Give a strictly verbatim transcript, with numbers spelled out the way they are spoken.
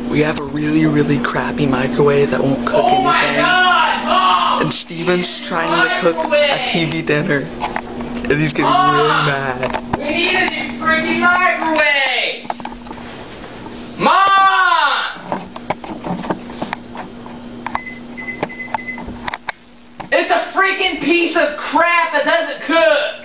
We have a really, really crappy microwave that won't cook oh anything. My God, Mom! And Steven's trying to cook a T V dinner. And he's getting Mom, really mad. We need a new freaking microwave! Mom! It's a freaking piece of crap that doesn't cook!